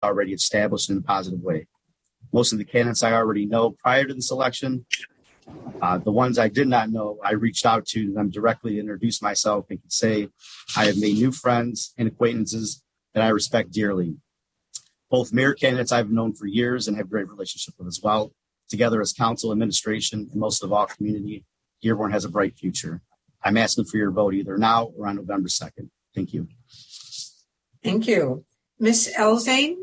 already established in a positive way. Most of the candidates I already know prior to this election. The ones I did not know, I reached out to them directly to introduce myself and could say I have made new friends and acquaintances that I respect dearly. Both mayor candidates I've known for years and have a great relationship with as well. Together as council, administration, and most of all community, Dearborn has a bright future. I'm asking for your vote either now or on November 2nd. Thank you. Thank you. Ms. Elzane?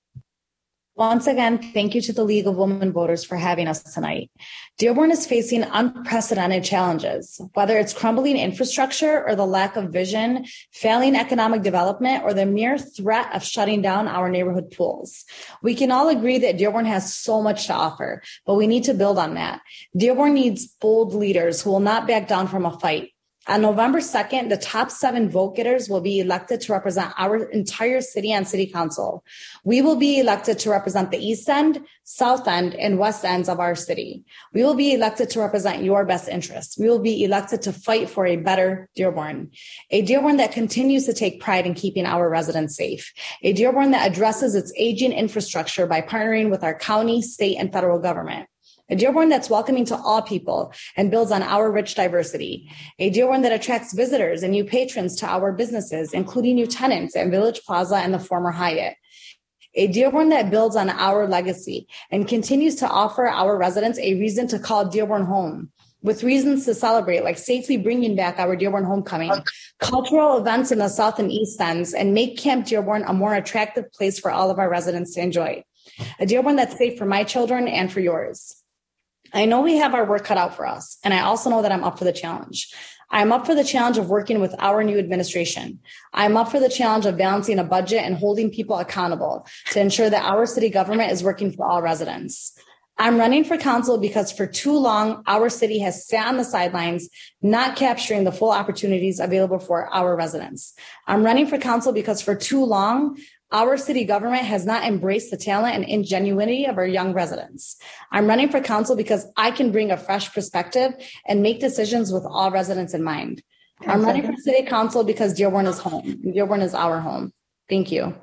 Once again, thank you to the League of Women Voters for having us tonight. Dearborn is facing unprecedented challenges, whether it's crumbling infrastructure or the lack of vision, failing economic development, or the mere threat of shutting down our neighborhood pools. We can all agree that Dearborn has so much to offer, but we need to build on that. Dearborn needs bold leaders who will not back down from a fight. On November 2nd, the top 7 vote getters will be elected to represent our entire city and city council. We will be elected to represent the East End, South End, and West Ends of our city. We will be elected to represent your best interests. We will be elected to fight for a better Dearborn, a Dearborn that continues to take pride in keeping our residents safe, a Dearborn that addresses its aging infrastructure by partnering with our county, state, and federal government. A Dearborn that's welcoming to all people and builds on our rich diversity. A Dearborn that attracts visitors and new patrons to our businesses, including new tenants at Village Plaza and the former Hyatt. A Dearborn that builds on our legacy and continues to offer our residents a reason to call Dearborn home, with reasons to celebrate, like safely bringing back our Dearborn homecoming, cultural events in the South and East Ends, and make Camp Dearborn a more attractive place for all of our residents to enjoy. A Dearborn that's safe for my children and for yours. I know we have our work cut out for us, and I also know that I'm up for the challenge. I'm up for the challenge of working with our new administration. I'm up for the challenge of balancing a budget and holding people accountable to ensure that our city government is working for all residents. I'm running for council because for too long, our city has sat on the sidelines, not capturing the full opportunities available for our residents. I'm running for council because for too long, our city government has not embraced the talent and ingenuity of our young residents. I'm running for council because I can bring a fresh perspective and make decisions with all residents in mind. I'm running for city council because Dearborn is home. Dearborn is our home. Thank you.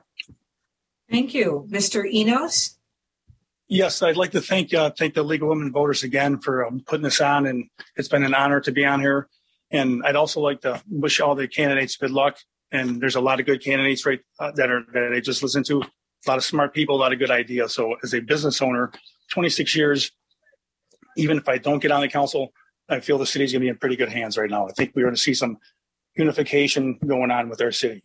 Thank you. Mr. Enos? Yes, I'd like to thank the League of Women Voters again for putting this on, and it's been an honor to be on here. And I'd also like to wish all the candidates good luck. And there's a lot of good candidates that I just listened to, a lot of smart people, a lot of good ideas. So as a business owner, 26 years, even if I don't get on the council, I feel the city's going to be in pretty good hands right now. I think we're going to see some unification going on with our city.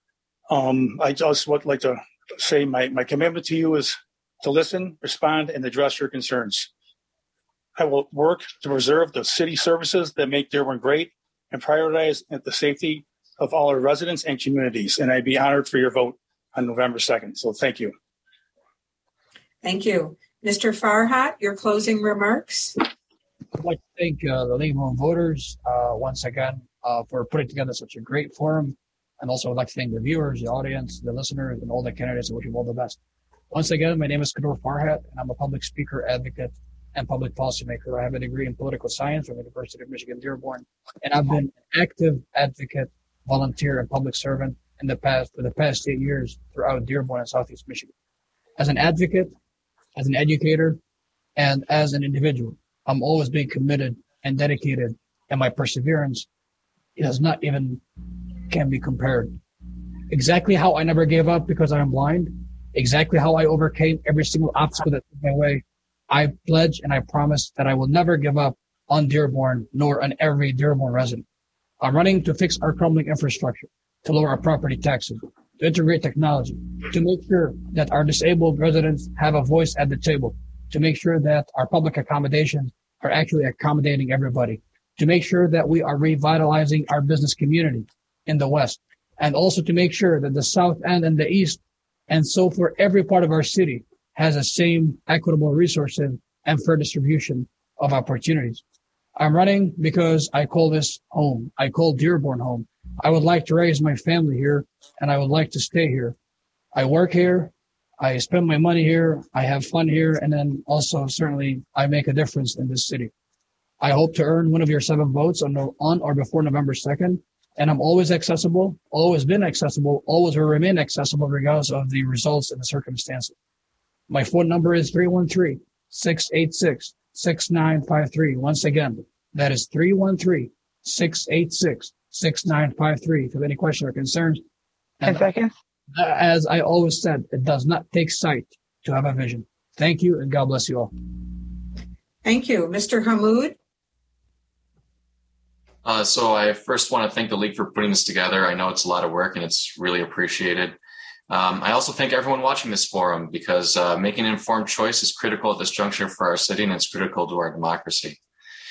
I just would like to say my commitment to you is to listen, respond, and address your concerns. I will work to preserve the city services that make Dearborn great and prioritize the safety of all our residents and communities. And I'd be honored for your vote on November 2nd. So thank you. Thank you. Mr. Farhat, your closing remarks. I'd like to thank the League of Women Voters once again for putting together such a great forum. And also I'd like to thank the viewers, the audience, the listeners, and all the candidates. I wish you all the best. Once again, my name is Kador Farhat, and I'm a public speaker, advocate, and public policymaker. I have a degree in political science from the University of Michigan, Dearborn, and I've been an active advocate, volunteer, and public servant for the past 8 years throughout Dearborn and Southeast Michigan. As an advocate, as an educator, and as an individual, I'm always being committed and dedicated, and my perseverance can be compared. Exactly how I never gave up because I am blind, exactly how I overcame every single obstacle that came my way, I pledge and I promise that I will never give up on Dearborn nor on every Dearborn resident. I'm running to fix our crumbling infrastructure, to lower our property taxes, to integrate technology, to make sure that our disabled residents have a voice at the table, to make sure that our public accommodations are actually accommodating everybody, to make sure that we are revitalizing our business community in the West, and also to make sure that the South End and the East, and so for every part of our city, has the same equitable resources and fair distribution of opportunities. I'm running because I call this home. I call Dearborn home. I would like to raise my family here, and I would like to stay here. I work here. I spend my money here. I have fun here. And then also, certainly, I make a difference in this city. I hope to earn one of your 7 votes on or before November 2nd. And I'm always accessible, always been accessible, always will remain accessible regardless of the results and the circumstances. My phone number is 313-686-6953. Once again, that is 313-686-6953. If you have any questions or concerns. 10 seconds. As I always said, it does not take sight to have a vision. Thank you, and God bless you all. Thank you. Mr. Hammoud? So I first want to thank the League for putting this together. I know it's a lot of work and it's really appreciated. I also thank everyone watching this forum because making an informed choice is critical at this juncture for our city and it's critical to our democracy.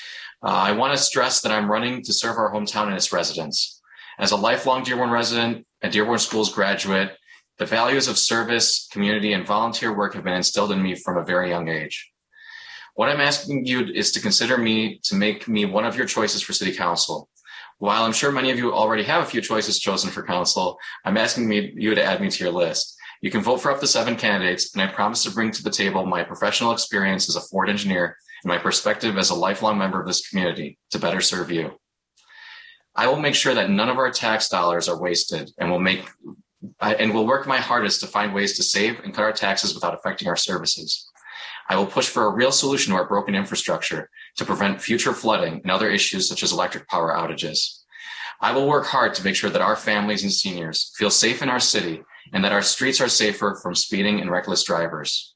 I want to stress that I'm running to serve our hometown and its residents. As a lifelong Dearborn resident, a Dearborn Schools graduate, the values of service, community, and volunteer work have been instilled in me from a very young age. What I'm asking you is to consider me to make me one of your choices for City Council. While I'm sure many of you already have a few choices chosen for council, I'm asking you to add me to your list. You can vote for up to 7 candidates, and I promise to bring to the table my professional experience as a Ford engineer and my perspective as a lifelong member of this community to better serve you. I will make sure that none of our tax dollars are wasted and will work my hardest to find ways to save and cut our taxes without affecting our services. I will push for a real solution to our broken infrastructure to prevent future flooding and other issues such as electric power outages. I will work hard to make sure that our families and seniors feel safe in our city and that our streets are safer from speeding and reckless drivers.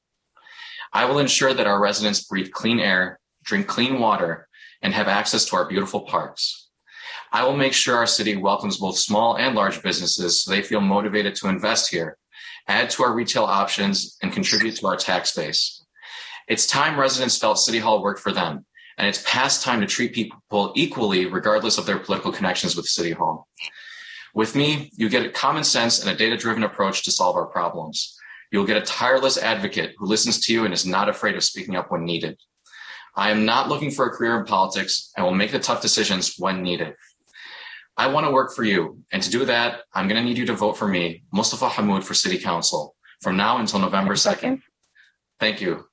I will ensure that our residents breathe clean air, drink clean water, and have access to our beautiful parks. I will make sure our city welcomes both small and large businesses so they feel motivated to invest here, add to our retail options, and contribute to our tax base. It's time residents felt City Hall worked for them, and it's past time to treat people equally regardless of their political connections with City Hall. With me, you get a common sense and a data-driven approach to solve our problems. You'll get a tireless advocate who listens to you and is not afraid of speaking up when needed. I am not looking for a career in politics and will make the tough decisions when needed. I want to work for you, and to do that, I'm going to need you to vote for me, Mustafa Hammoud, for City Council from now until November 2nd. Thank you.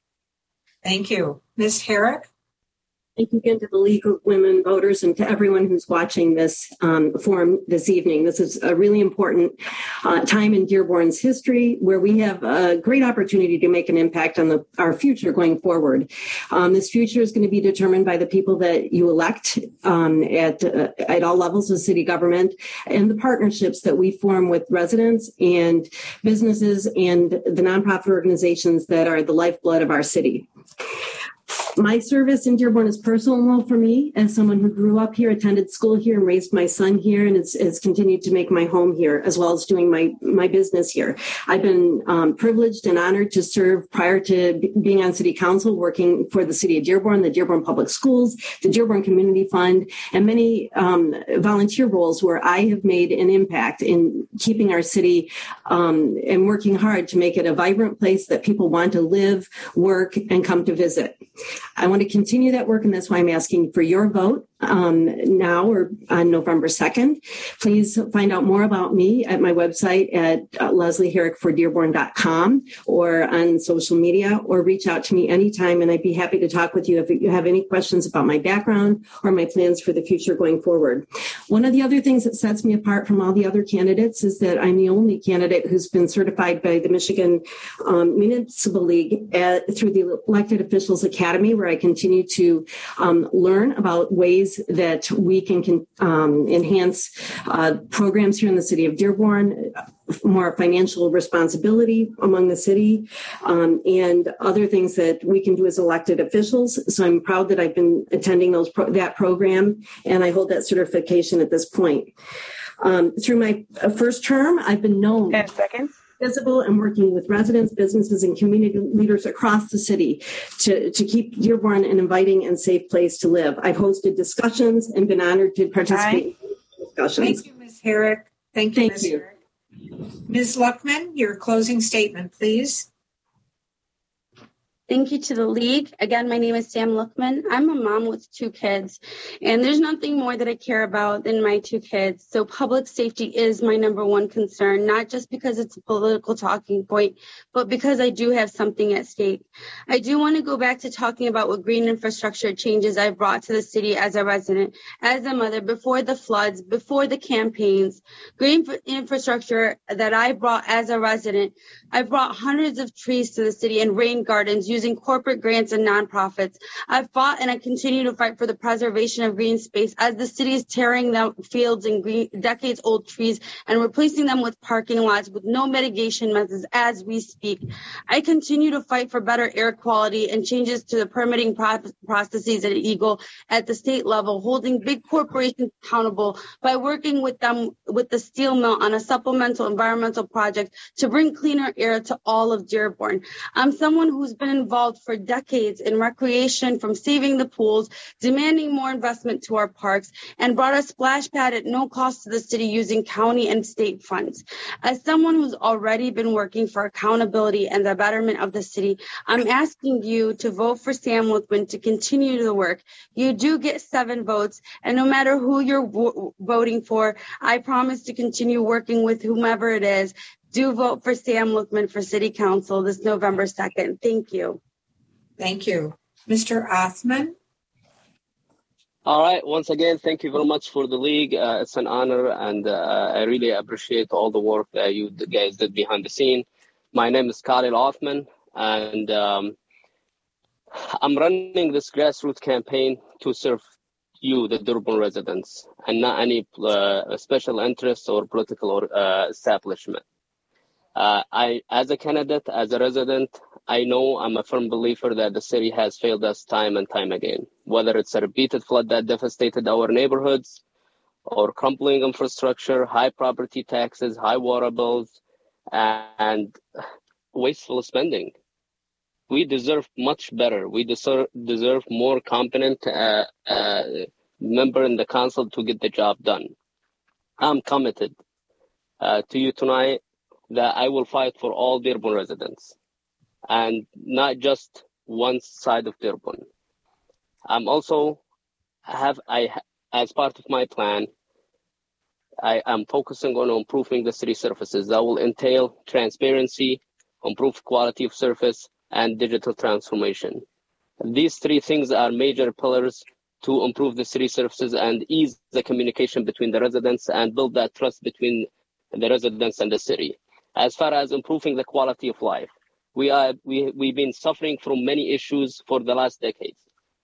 Thank you. Ms. Herrick? Thank you again to the League of Women Voters and to everyone who's watching this forum this evening. This is a really important time in Dearborn's history where we have a great opportunity to make an impact on our future going forward. This future is going to be determined by the people that you elect at all levels of city government and the partnerships that we form with residents and businesses and the nonprofit organizations that are the lifeblood of our city. My service in Dearborn is personal for me as someone who grew up here, attended school here, and raised my son here, and has continued to make my home here, as well as doing my business here. I've been privileged and honored to serve prior to being on City Council, working for the City of Dearborn, the Dearborn Public Schools, the Dearborn Community Fund, and many volunteer roles where I have made an impact in keeping our city and working hard to make it a vibrant place that people want to live, work, and come to visit. I want to continue that work, and that's why I'm asking for your vote now or on November 2nd. Please find out more about me at my website at leslieherrickfordearborn.com or on social media, or reach out to me anytime, and I'd be happy to talk with you if you have any questions about my background or my plans for the future going forward. One of the other things that sets me apart from all the other candidates is that I'm the only candidate who's been certified by the Michigan Municipal League through the Elected Officials Academy, where I continue to learn about ways that we can enhance programs here in the city of Dearborn, more financial responsibility among the city, and other things that we can do as elected officials. So I'm proud that I've been attending that program, and I hold that certification at this point. Through my first term, I've been known 10 seconds. Visible and working with residents, businesses, and community leaders across the city to keep Dearborn an inviting and safe place to live. I've hosted discussions and been honored to participate in discussions. Thank you, Ms. Herrick. Thank you, Ms. Herrick. Ms. Luckman, your closing statement, please. Thank you to the league. Again, my name is Sam Lookman. I'm a mom with 2 kids, and there's nothing more that I care about than my 2 kids. So public safety is my number one concern, not just because it's a political talking point, but because I do have something at stake. I do want to go back to talking about what green infrastructure changes I've brought to the city as a resident, as a mother, before the floods, before the campaigns. Green infrastructure that I brought as a resident, I brought hundreds of trees to the city and rain gardens using corporate grants and nonprofits. I've fought and I continue to fight for the preservation of green space as the city is tearing down fields and decades-old trees and replacing them with parking lots with no mitigation methods as we speak. I continue to fight for better air quality and changes to the permitting processes at Eagle at the state level, holding big corporations accountable by working with them with the steel mill on a supplemental environmental project to bring cleaner air to all of Dearborn. I'm someone who's been involved for decades in recreation, from saving the pools, demanding more investment to our parks, and brought a splash pad at no cost to the city using county and state funds. As someone who's already been working for accountability and the betterment of the city, I'm asking you to vote for Sam Lookman to continue the work. You do get 7 votes, and no matter who you're voting for, I promise to continue working with whomever it is. Do vote for Sam Lookman for City Council this November 2nd. Thank you. Thank you. Mr. Othman? All right. Once again, thank you very much for the league. It's an honor, and I really appreciate all the work that you guys did behind the scene. My name is Khalil Othman, and I'm running this grassroots campaign to serve you, the Dearborn residents, and not any special interest or political establishment. As a candidate, as a resident, I know I'm a firm believer that the city has failed us time and time again, whether it's a repeated flood that devastated our neighborhoods or crumbling infrastructure, high property taxes, high water bills, and wasteful spending. We deserve much better. We deserve more competent member in the council to get the job done. I'm committed to you tonight that I will fight for all Dearborn residents and not just one side of Dearborn. I'm also as part of my plan, I am focusing on improving the city services that will entail transparency, improved quality of service, and digital transformation. These 3 things are major pillars to improve the city services and ease the communication between the residents and build that trust between the residents and the city. As far as improving the quality of life, we've been suffering from many issues for the last decades.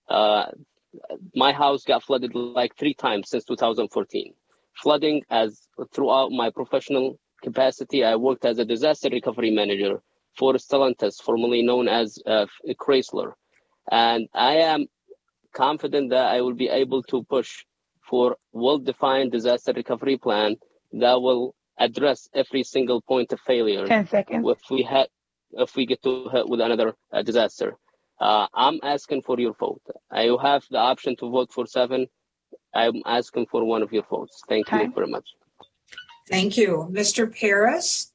My house got flooded like 3 times since 2014. Flooding, as throughout my professional capacity, I worked as a disaster recovery manager for Stellantis, formerly known as Chrysler. And I am confident that I will be able to push for well-defined disaster recovery plan that will address every single point of failure. 10 seconds. If we get to hit with another disaster. I'm asking for your vote. You have the option to vote for 7. I'm asking for one of your votes. Thank you very much. Thank you. Mr. Paris?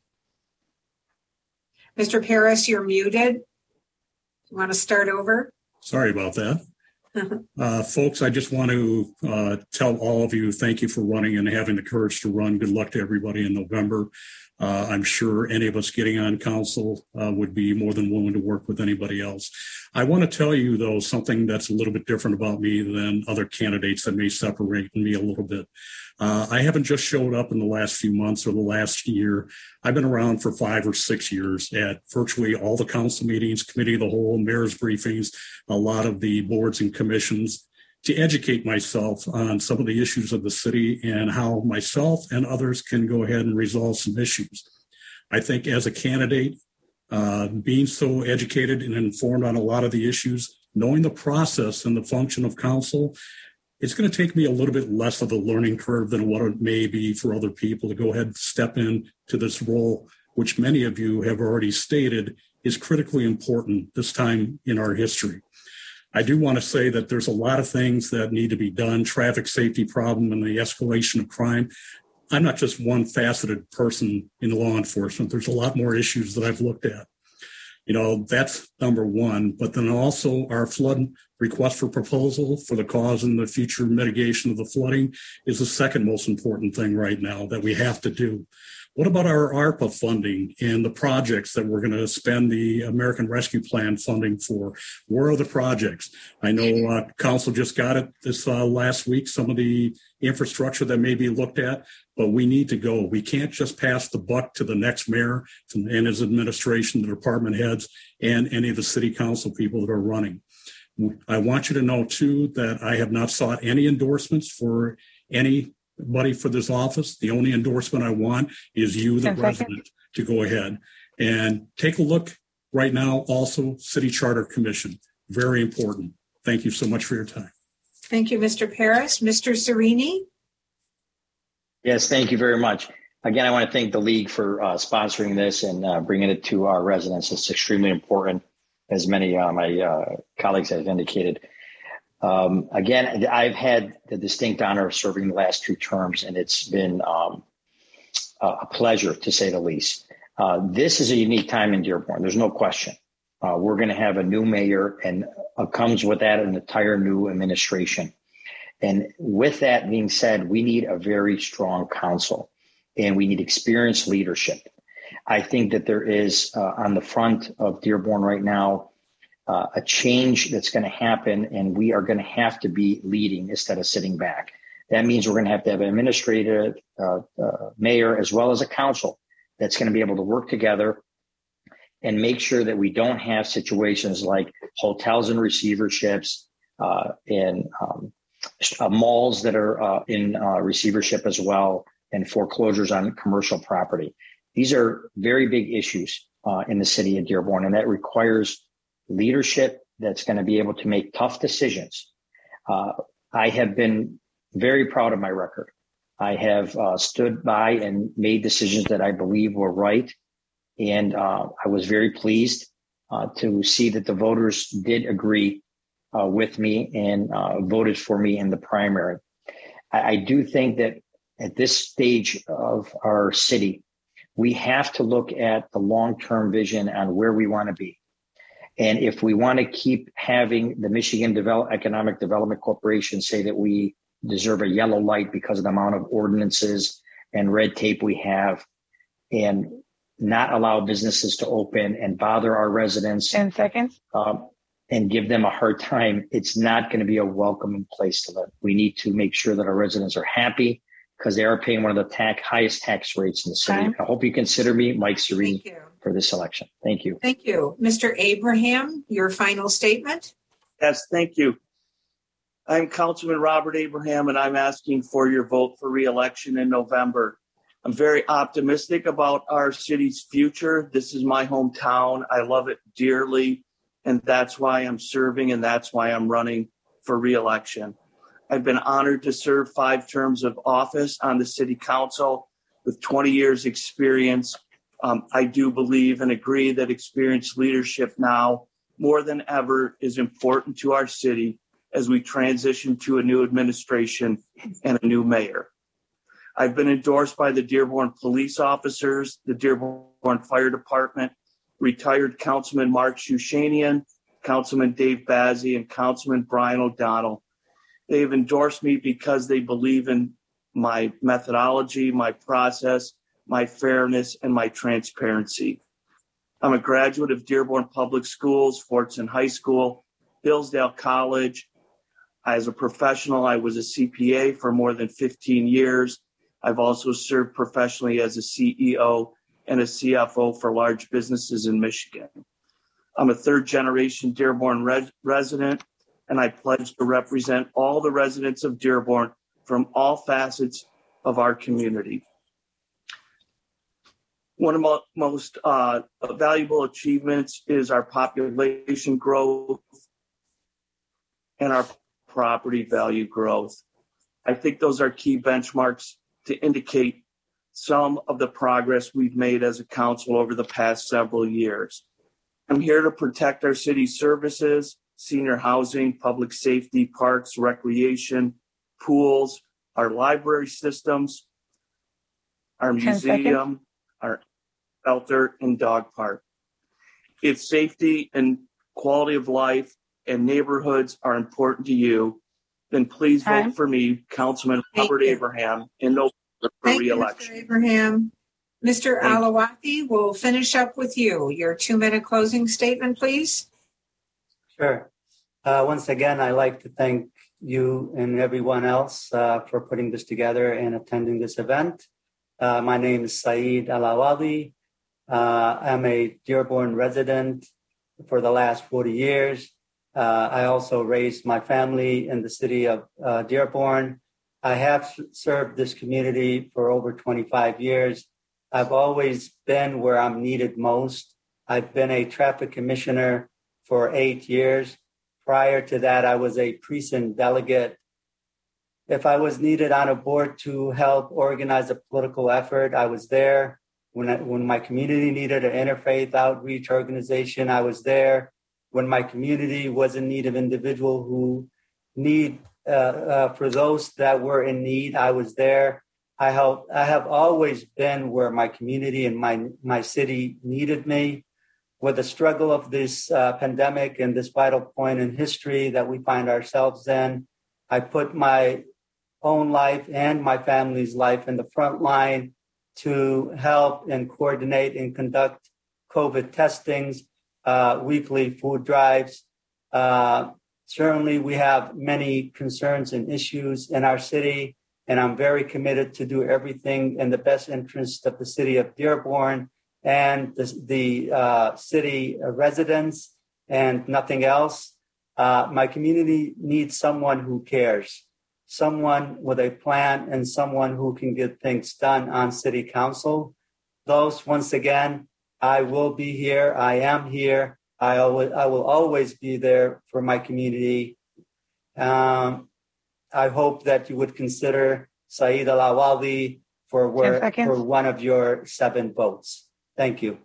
Mr. Paris, you're muted. You want to start over? Sorry about that. Folks, I just want to tell all of you, thank you for running and having the courage to run. Good luck to everybody in November. I'm sure any of us getting on council would be more than willing to work with anybody else. I want to tell you, though, something that's a little bit different about me than other candidates that may separate me a little bit. I haven't just showed up in the last few months or the last year. I've been around for 5 or 6 years at virtually all the council meetings, committee of the whole, mayor's briefings, a lot of the boards and commissions, to educate myself on some of the issues of the city and how myself and others can go ahead and resolve some issues. I think as a candidate, being so educated and informed on a lot of the issues, knowing the process and the function of council, it's going to take me a little bit less of a learning curve than what it may be for other people to go ahead and step into this role, which many of you have already stated is critically important this time in our history. I do want to say that there's a lot of things that need to be done, traffic safety problem and the escalation of crime. I'm not just one faceted person in law enforcement. There's a lot more issues that I've looked at. That's number one. But then also our flood request for proposal for the cause and the future mitigation of the flooding is the second most important thing right now that we have to do. What about our ARPA funding and the projects that we're going to spend the American Rescue Plan funding for? Where are the projects? I know council just got it this last week, some of the infrastructure that may be looked at, but we need to go. We can't just pass the buck to the next mayor and his administration, the department heads, and any of the city council people that are running. I want you to know, too, that I have not sought any endorsements for anybody for this office. The only endorsement I want is you, the resident, to go ahead and take a look right now. Also, City Charter Commission, very important. Thank you so much for your time. Thank you, Mr. Paris. Mr. Serini? Yes, thank you very much. Again, I want to thank the League for sponsoring this and bringing it to our residents. It's extremely important, as many of my colleagues have indicated. Again, I've had the distinct honor of serving the last 2 terms, and it's been a pleasure, to say the least. This is a unique time in Dearborn. There's no question. We're going to have a new mayor, and comes with that an entire new administration. And with that being said, we need a very strong council, and we need experienced leadership. I think that there is on the front of Dearborn right now a change that's going to happen, and we are going to have to be leading instead of sitting back. That means we're going to have an administrative mayor as well as a council that's going to be able to work together and make sure that we don't have situations like hotels and receiverships and malls that are in receivership as well, and foreclosures on commercial property. These are very big issues in the city of Dearborn, and that requires leadership that's going to be able to make tough decisions. I have been very proud of my record. I have stood by and made decisions that I believe were right. And I was very pleased to see that the voters did agree with me and voted for me in the primary. I do think that at this stage of our city, we have to look at the long-term vision on where we want to be. And if we want to keep having the Michigan Economic Development Corporation say that we deserve a yellow light because of the amount of ordinances and red tape we have, and not allow businesses to open and bother our residents 10 seconds. And give them a hard time, it's not going to be a welcoming place to live. We need to make sure that our residents are happy because they are paying one of the highest tax rates in the city. Time. I hope you consider me, Mike Serini, for this election. Thank you. Thank you. Mr. Abraham, your final statement? Yes, thank you. I'm Councilman Robert Abraham, and I'm asking for your vote for re-election in November. I'm very optimistic about our city's future. This is my hometown. I love it dearly, and that's why I'm serving, and that's why I'm running for re-election. I've been honored to serve 5 terms of office on the city council with 20 years experience. I do believe and agree that experienced leadership now more than ever is important to our city as we transition to a new administration and a new mayor. I've been endorsed by the Dearborn police officers, the Dearborn Fire Department, retired Councilman Mark Shushanian, Councilman Dave Bazzi, and Councilman Brian O'Donnell. They've endorsed me because they believe in my methodology, my process, my fairness, and my transparency. I'm a graduate of Dearborn Public Schools, Fortson High School, Hillsdale College. As a professional, I was a CPA for more than 15 years. I've also served professionally as a CEO and a CFO for large businesses in Michigan. I'm a 3rd-generation Dearborn resident, and I pledge to represent all the residents of Dearborn from all facets of our community. One of the most valuable achievements is our population growth and our property value growth. I think those are key benchmarks to indicate some of the progress we've made as a council over the past several years. I'm here to protect our city services, senior housing, public safety, parks, recreation, pools, our library systems, our museum, our shelter, and dog park. if safety and quality of life and neighborhoods are important to you, then please vote for me, Councilman Robert Abraham, in November for re-election. Mr. Abraham. Mr. Alawati, we'll finish up with you. Your 2-minute closing statement, please. Sure. Once again, I'd like to thank you and everyone else for putting this together and attending this event. My name is Saeed Alawati. I'm a Dearborn resident for the last 40 years. I also raised my family in the city of Dearborn. I have served this community for over 25 years. I've always been where I'm needed most. I've been a traffic commissioner for 8 years. Prior to that, I was a precinct delegate. If I was needed on a board to help organize a political effort, I was there. When my community needed an interfaith outreach organization, I was there. When my community was in need of individual who need, for those that were in need, I was there. I have always been where my community and my city needed me. With the struggle of this pandemic and this vital point in history that we find ourselves in, I put my own life and my family's life in the front line to help and coordinate and conduct COVID testings, weekly food drives. Certainly, we have many concerns and issues in our city, and I'm very committed to do everything in the best interest of the city of Dearborn and the city residents and nothing else. My community needs someone who cares, someone with a plan, and someone who can get things done on city council. Those, once again, I will be here. I am here. I will always be there for my community. I hope that you would consider Saeed Alawati for one of your 7 votes. Thank you.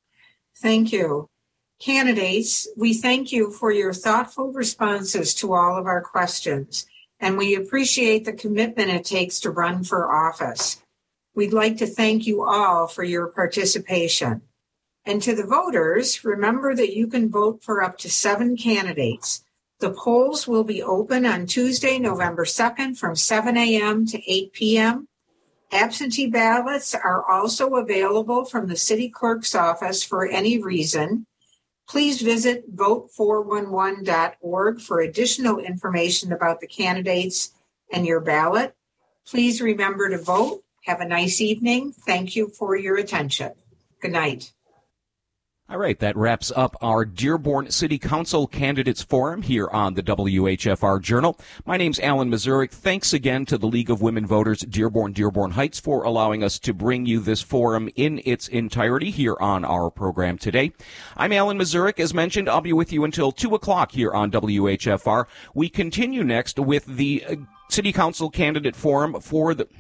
Thank you. Candidates, we thank you for your thoughtful responses to all of our questions, and we appreciate the commitment it takes to run for office. We'd like to thank you all for your participation. And to the voters, remember that you can vote for up to 7 candidates. The polls will be open on Tuesday, November 2nd from 7 a.m. to 8 p.m. Absentee ballots are also available from the city clerk's office for any reason. Please visit vote411.org for additional information about the candidates and your ballot. Please remember to vote. Have a nice evening. Thank you for your attention. Good night. All right, that wraps up our Dearborn City Council Candidates Forum here on the WHFR Journal. My name's Alan Mazurek. Thanks again to the League of Women Voters Dearborn Heights for allowing us to bring you this forum in its entirety here on our program today. I'm Alan Mazurek. As mentioned, I'll be with you until 2 o'clock here on WHFR. We continue next with the City Council Candidate Forum for the...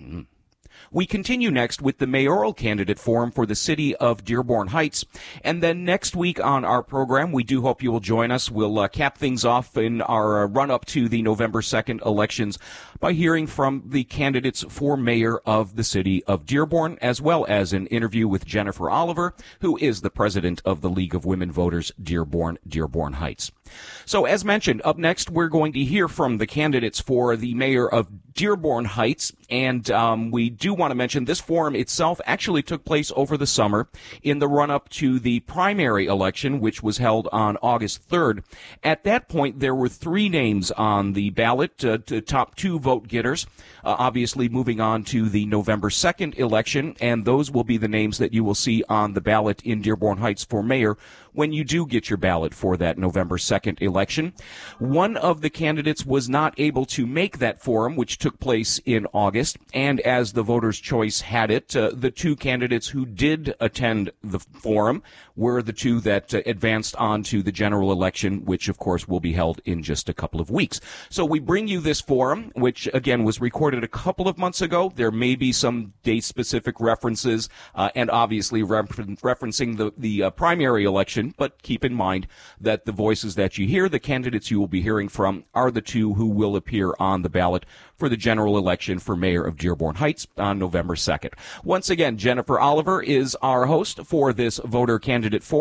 We continue next with the mayoral candidate forum for the city of Dearborn Heights. And then next week on our program, we do hope you will join us. We'll cap things off in our run-up to the November 2nd elections by hearing from the candidates for mayor of the city of Dearborn, as well as an interview with Jennifer Oliver, who is the president of the League of Women Voters Dearborn Heights. So as mentioned, up next, we're going to hear from the candidates for the mayor of Dearborn Heights. And we do want to mention this forum itself actually took place over the summer in the run-up to the primary election, which was held on August 3rd. At that point, there were 3 names on the ballot, to top 2 vote getters, obviously moving on to the November 2nd election. And those will be the names that you will see on the ballot in Dearborn Heights for mayor when you do get your ballot for that November 2nd election. One of the candidates was not able to make that forum, which took place in August, and as the voters' choice had it, the 2 candidates who did attend the forum were the 2 that advanced on to the general election, which of course will be held in just a couple of weeks. So we bring you this forum, which again was recorded a couple of months ago. There may be some date-specific references, and obviously referencing the primary election, but keep in mind that the voices that you hear, the candidates you will be hearing from, are the 2 who will appear on the ballot for the general election for mayor of Dearborn Heights on November 2nd. Once again, Jennifer Oliver is our host for this voter candidate forum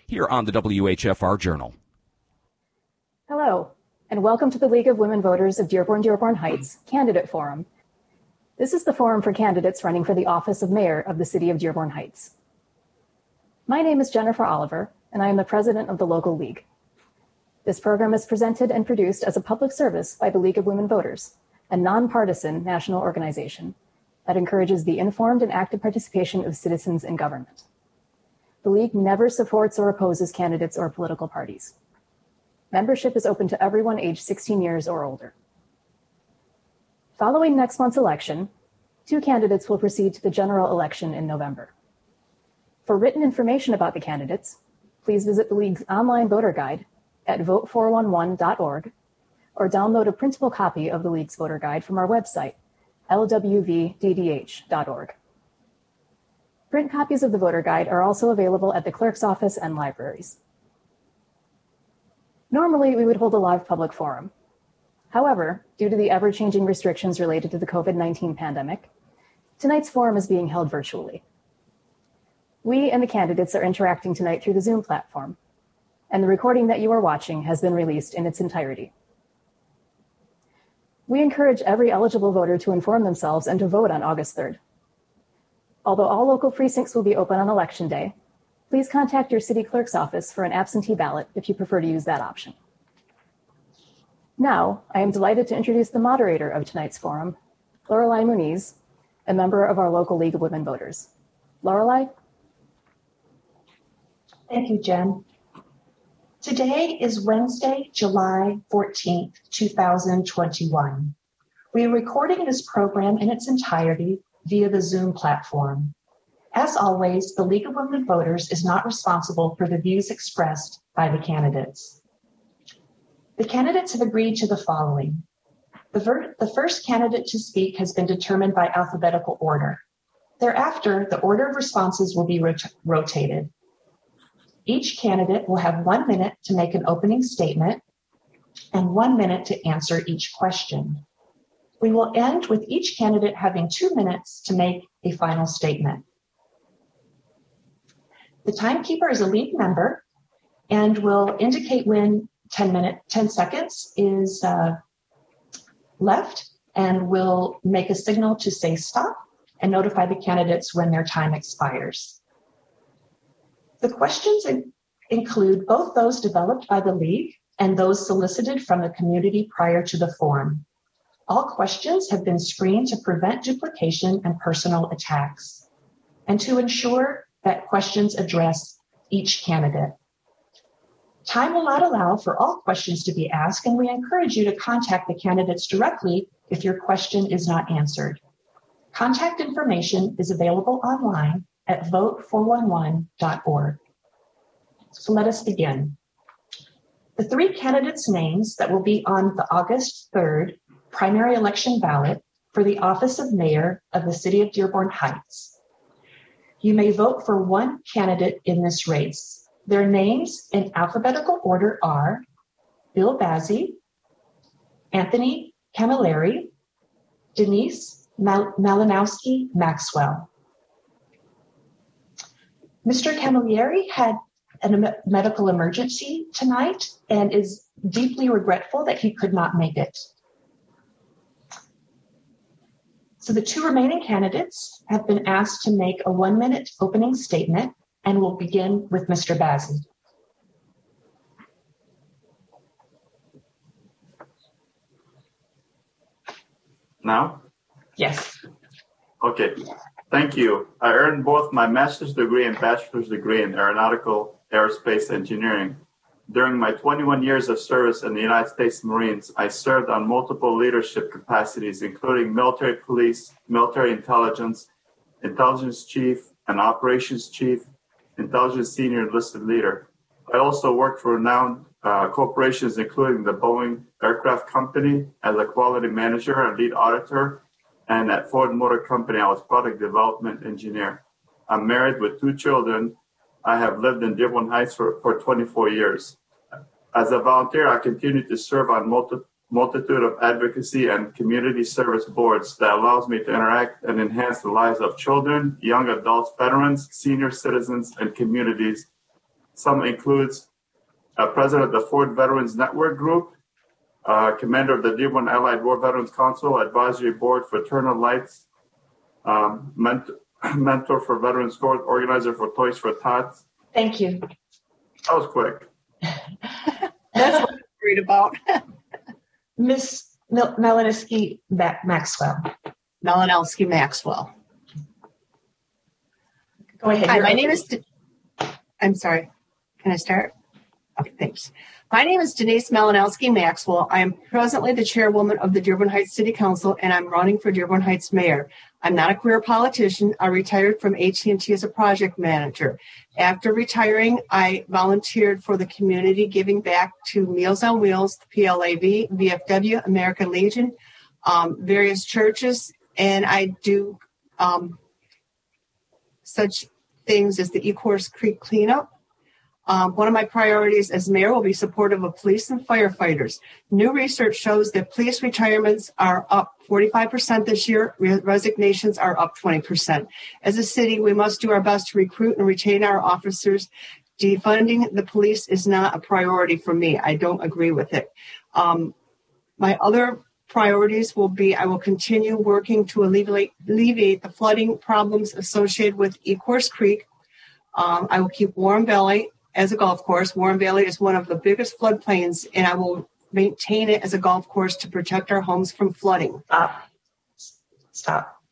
here on the WHFR Journal. Hello, and welcome to the League of Women Voters of Dearborn Heights Candidate Forum. This is the forum for candidates running for the office of mayor of the city of Dearborn Heights. My name is Jennifer Oliver, and I am the president of the local league. This program is presented and produced as a public service by the League of Women Voters, a nonpartisan national organization that encourages the informed and active participation of citizens in government. The League never supports or opposes candidates or political parties. Membership is open to everyone aged 16 years or older. Following next month's election, 2 candidates will proceed to the general election in November. For written information about the candidates, please visit the League's online voter guide at vote411.org or download a printable copy of the League's voter guide from our website, lwvddh.org. Print copies of the voter guide are also available at the clerk's office and libraries. Normally, we would hold a live public forum. However, due to the ever-changing restrictions related to the COVID-19 pandemic, tonight's forum is being held virtually. We and the candidates are interacting tonight through the Zoom platform, and the recording that you are watching has been released in its entirety. We encourage every eligible voter to inform themselves and to vote on August 3rd. Although all local precincts will be open on Election Day, please contact your city clerk's office for an absentee ballot if you prefer to use that option. Now, I am delighted to introduce the moderator of tonight's forum, Lorelei Muniz, a member of our local League of Women Voters. Lorelei? Thank you, Jen. Today is Wednesday, July 14th, 2021. We are recording this program in its entirety via the Zoom platform. As always, the League of Women Voters is not responsible for the views expressed by the candidates. The candidates have agreed to the following. The first candidate to speak has been determined by alphabetical order. Thereafter, the order of responses will be rotated. Each candidate will have 1 minute to make an opening statement and 1 minute to answer each question. We will end with each candidate having 2 minutes to make a final statement. The timekeeper is a league member and will indicate when 10 seconds is left and will make a signal to say stop and notify the candidates when their time expires. The questions include both those developed by the League and those solicited from the community prior to the forum. All questions have been screened to prevent duplication and personal attacks, and to ensure that questions address each candidate. Time will not allow for all questions to be asked, and we encourage you to contact the candidates directly if your question is not answered. Contact information is available online at vote411.org. So let us begin. The 3 candidates' names that will be on the August 3rd primary election ballot for the office of mayor of the city of Dearborn Heights. You may vote for 1 candidate in this race. Their names in alphabetical order are Bill Bazzi, Anthony Camilleri, Denise Malinowski Maxwell. Mr. Camilleri had a medical emergency tonight and is deeply regretful that he could not make it. So the 2 remaining candidates have been asked to make a 1 minute opening statement, and we'll begin with Mr. Bazzi. Now? Yes. Okay. Thank you. I earned both my master's degree and bachelor's degree in aeronautical aerospace engineering. During my 21 years of service in the United States Marines, I served on multiple leadership capacities, including military police, military intelligence, intelligence chief, and operations chief, intelligence senior enlisted leader. I also worked for renowned corporations, including the Boeing Aircraft Company as a quality manager and lead auditor, and at Ford Motor Company, I was product development engineer. I'm married with 2 children. I have lived in Dearborn Heights for 24 years. As a volunteer, I continue to serve on multitude of advocacy and community service boards that allows me to interact and enhance the lives of children, young adults, veterans, senior citizens, and communities Some includes president of the Ford Veterans Network Group, commander of the Dearborn Allied War Veterans Council, advisory board, Fraternal Lights, mentor for Veterans Court, organizer for Toys for Tots. Thank you. That was quick. That's what I'm worried about. Miss Malinowski Maxwell. Malinowski Maxwell. Go ahead. Hi, my name is. I'm sorry. Can I start? Okay, thanks. My name is Denise Malinowski Maxwell. I am presently the chairwoman of the Dearborn Heights City Council, and I'm running for Dearborn Heights mayor. I'm not a career politician. I retired from AT&T as a project manager. After retiring, I volunteered for the community, giving back to Meals on Wheels, the PLAV, VFW, American Legion, various churches, and I do such things as the Ecorse Creek cleanup. One of my priorities as mayor will be supportive of police and firefighters. New research shows that police retirements are up 45% this year. Resignations are up 20%. As a city, we must do our best to recruit and retain our officers. Defunding the police is not a priority for me. I don't agree with it. My other priorities will be I will continue working to alleviate the flooding problems associated with Ecorse Creek. I will keep Warren Valley as a golf course. Warren Valley is one of the biggest floodplains, and I will maintain it as a golf course to protect our homes from flooding. Stop.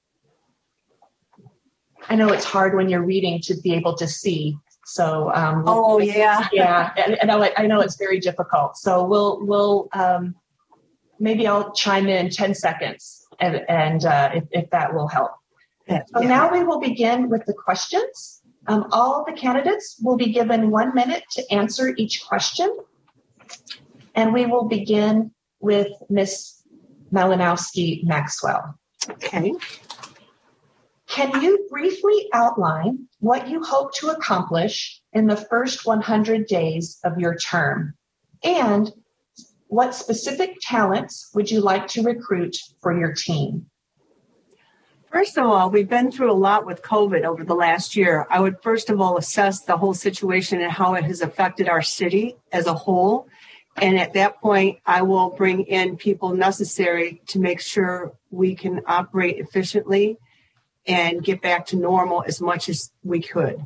I know it's hard when you're reading to be able to see. So, yeah. And I know it's very difficult. So we'll maybe I'll chime in 10 seconds and if that will help. So now we will begin with the questions. All the candidates will be given 1 minute to answer each question. And we will begin with Ms. Malinowski Maxwell. Okay. Can you briefly outline what you hope to accomplish in the first 100 days of your term? And what specific talents would you like to recruit for your team? First of all, we've been through a lot with COVID over the last year. I would first of all assess the whole situation and how it has affected our city as a whole. And at that point, I will bring in people necessary to make sure we can operate efficiently and get back to normal as much as we could.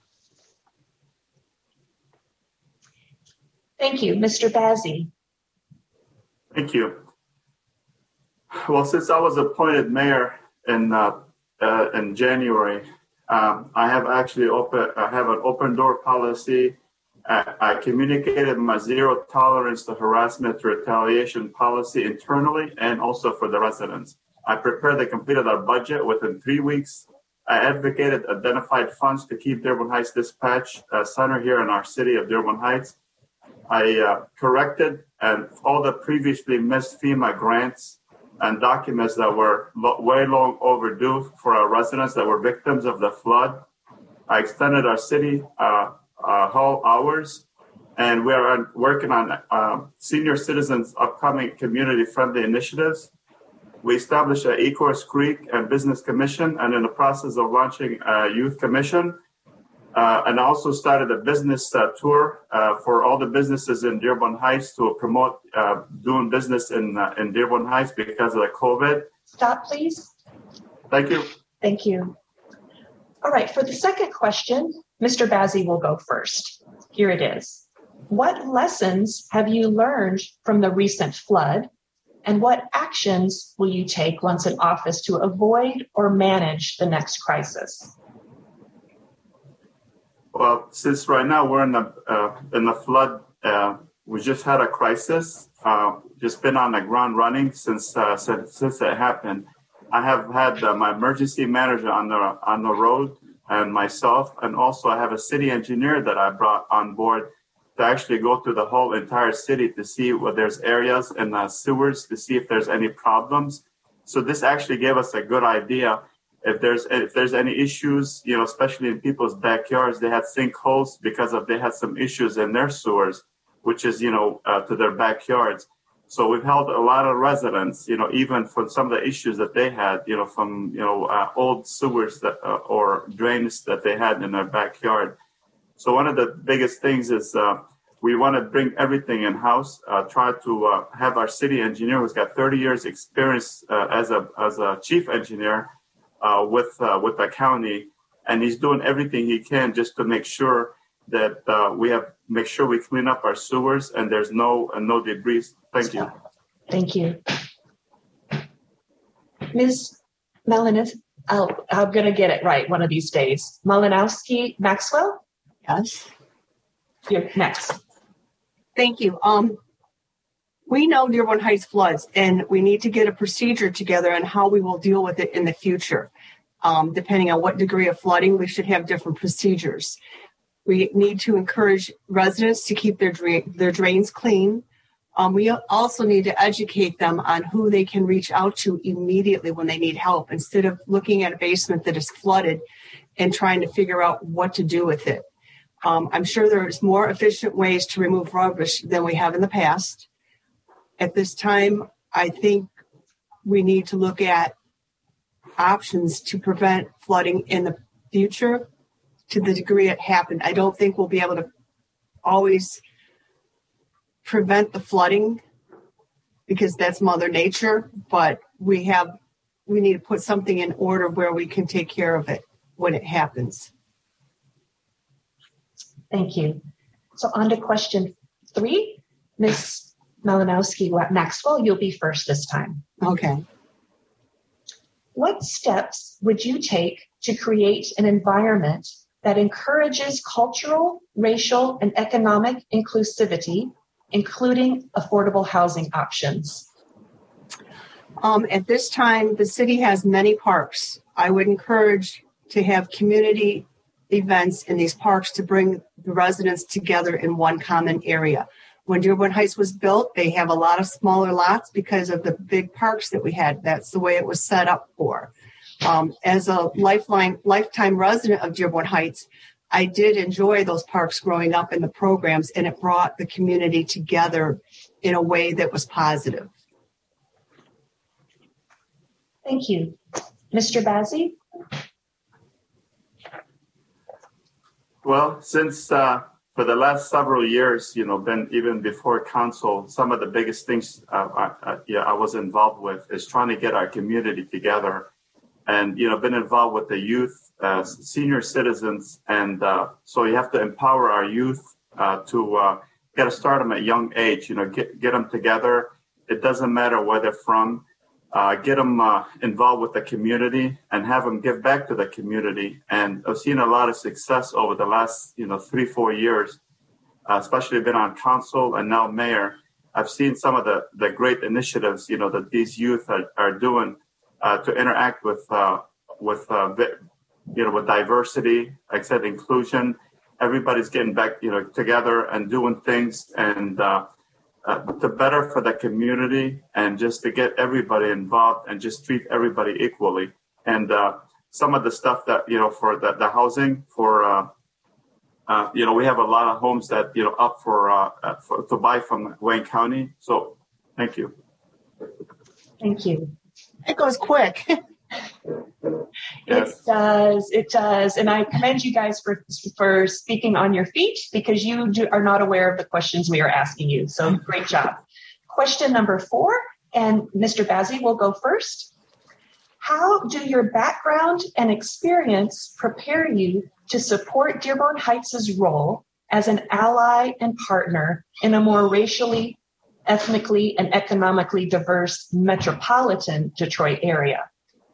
Thank you. Mr. Bazzi. Thank you. Well, since I was appointed mayor in January, I have an open door policy. I communicated my zero tolerance to harassment retaliation policy internally and also for the residents. I prepared and completed our budget within 3 weeks. I advocated identified funds to keep Dearborn Heights Dispatch Center here in our city of Dearborn Heights. I corrected all the previously missed FEMA grants and documents that were way long overdue for our residents that were victims of the flood. I extended our city hall hours, and we are working on senior citizens' upcoming community-friendly initiatives. We established an Ecorse Creek and Business Commission, and in the process of launching a youth commission. And I also started a business tour for all the businesses in Dearborn Heights to promote doing business in Dearborn Heights because of the COVID. Stop, please. Thank you. Thank you. All right, for the second question, Mr. Bazzi will go first. Here it is. What lessons have you learned from the recent flood, and what actions will you take once in office to avoid or manage the next crisis? Well, since right now we're in the flood, we just had a crisis. Just been on the ground running since it happened. I have had my emergency manager on the road and myself, and also I have a city engineer that I brought on board to actually go through the whole entire city to see what there's areas in the sewers to see if there's any problems. So this actually gave us a good idea. If there's any issues, especially in people's backyards, they had sinkholes because they had some issues in their sewers, which is, to their backyards. So we've held a lot of residents, even from some of the issues that they had, from, old sewers or drains that they had in their backyard. So one of the biggest things is we want to bring everything in-house, try to have our city engineer who's got 30 years experience as a chief engineer with the county, and he's doing everything he can just to make sure that make sure we clean up our sewers and there's no debris. Thank you. Thank you. Ms. Malinowski, I'm going to get it right one of these days. Malinowski Maxwell? Yes. You're next. Thank you. We know Dearborn Heights floods, and we need to get a procedure together on how we will deal with it in the future. Depending on what degree of flooding, we should have different procedures. We need to encourage residents to keep their drains clean. We also need to educate them on who they can reach out to immediately when they need help, instead of looking at a basement that is flooded and trying to figure out what to do with it. I'm sure there's more efficient ways to remove rubbish than we have in the past. At this time, I think we need to look at options to prevent flooding in the future to the degree it happened. I don't think we'll be able to always prevent the flooding because that's Mother Nature, but we need to put something in order where we can take care of it when it happens. Thank you. So on to question 3. Ms. Malinowski Maxwell, you'll be first this time. Okay. What steps would you take to create an environment that encourages cultural, racial, and economic inclusivity, including affordable housing options? At this time, the city has many parks. I would encourage to have community events in these parks to bring the residents together in one common area. When Dearborn Heights was built, they have a lot of smaller lots because of the big parks that we had. That's the way it was set up for. As a lifetime resident of Dearborn Heights, I did enjoy those parks growing up in the programs, and it brought the community together in a way that was positive. Thank you. Mr. Bazzi? Well, since for the last several years, been even before council, some of the biggest things I was involved with is trying to get our community together, and been involved with the youth, senior citizens, and so you have to empower our youth to get to start them at a young age. Get them together. It doesn't matter where they're from. Get them involved with the community and have them give back to the community. And I've seen a lot of success over the last, 3-4 years, especially been on council and now mayor. I've seen some of the great initiatives, that these youth are doing to interact with diversity, like I said, inclusion. Everybody's getting back, together and doing things and to better for the community and just to get everybody involved and just treat everybody equally. And some of the stuff that, for the housing for, we have a lot of homes that, up for to buy from Wayne County. So thank you. Thank you. It goes quick. Yes. It does. And I commend you guys for speaking on your feet, because you are not aware of the questions we are asking you. So great job. Question number 4, and Mr. Bazzi will go first. How do your background and experience prepare you to support Dearborn Heights' role as an ally and partner in a more racially, ethnically, and economically diverse metropolitan Detroit area?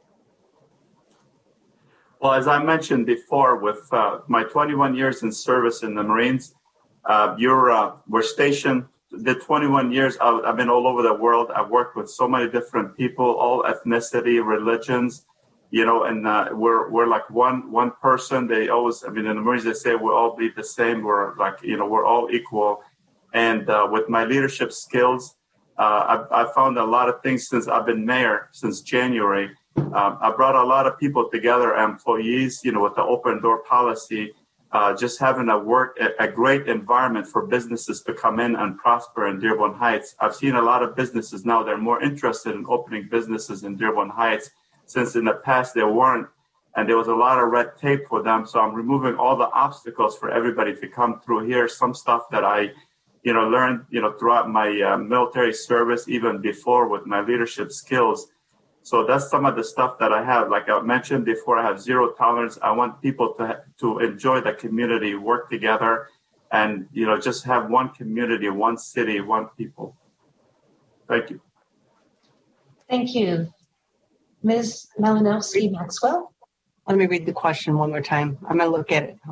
Well, as I mentioned before, with my 21 years in service in the Marines, we're stationed. The 21 years, I've been all over the world. I've worked with so many different people, all ethnicity, religions, and we're like one person. They always, in the Marines, they say we'll all be the same. We're like, we're all equal. And with my leadership skills, I found a lot of things since I've been mayor since January. I brought a lot of people together, employees, with the open door policy, just having a great environment for businesses to come in and prosper in Dearborn Heights. I've seen a lot of businesses now, they're more interested in opening businesses in Dearborn Heights, since in the past they weren't. and there was a lot of red tape for them. So I'm removing all the obstacles for everybody to come through here. Some stuff that I, learned, throughout my military service, even before with my leadership skills. So that's some of the stuff that I have. Like I mentioned before, I have zero tolerance. I want people to enjoy the community, work together, and, just have one community, one city, one people. Thank you. Thank you. Ms. Malinowski Maxwell? Let me read the question one more time. I'm going to look at it.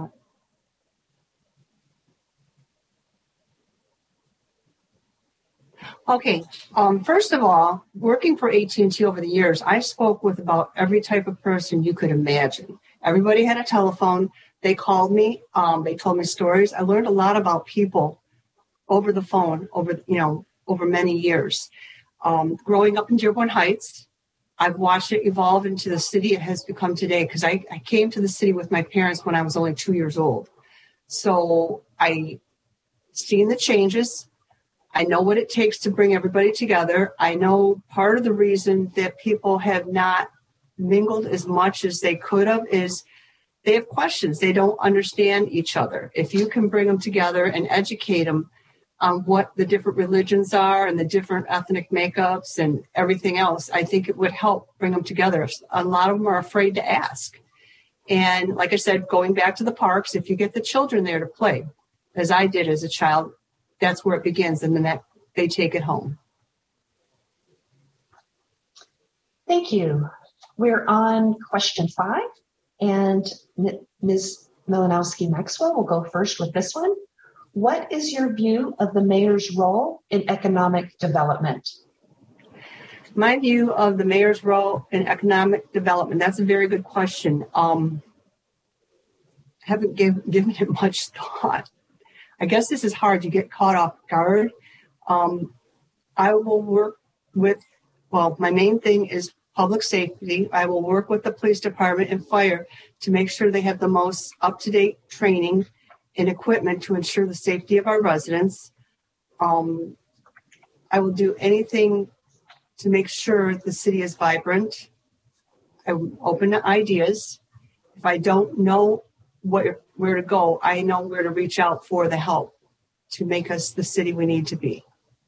Okay. First of all, working for AT&T over the years, I spoke with about every type of person you could imagine. Everybody had a telephone. They called me. They told me stories. I learned a lot about people over the phone over many years. Growing up in Dearborn Heights, I've watched it evolve into the city it has become today, because I came to the city with my parents when I was only 2 years old. So I seen the changes. I know what it takes to bring everybody together. I know part of the reason that people have not mingled as much as they could have is they have questions. They don't understand each other. If you can bring them together and educate them on what the different religions are and the different ethnic makeups and everything else, I think it would help bring them together. A lot of them are afraid to ask. And like I said, going back to the parks, if you get the children there to play, as I did as a child, that's where it begins, and then they take it home. Thank you. We're on question 5, and Ms. Malinowski Maxwell will go first with this one. What is your view of the mayor's role in economic development? My view of the mayor's role in economic development, that's a very good question. Haven't given it much thought. I guess this is hard to get caught off guard. I will work with, my main thing is public safety. I will work with the police department and fire to make sure they have the most up-to-date training and equipment to ensure the safety of our residents. I will do anything to make sure the city is vibrant. I'm open to ideas. If I don't know where to go, I know where to reach out for the help to make us the city we need to be.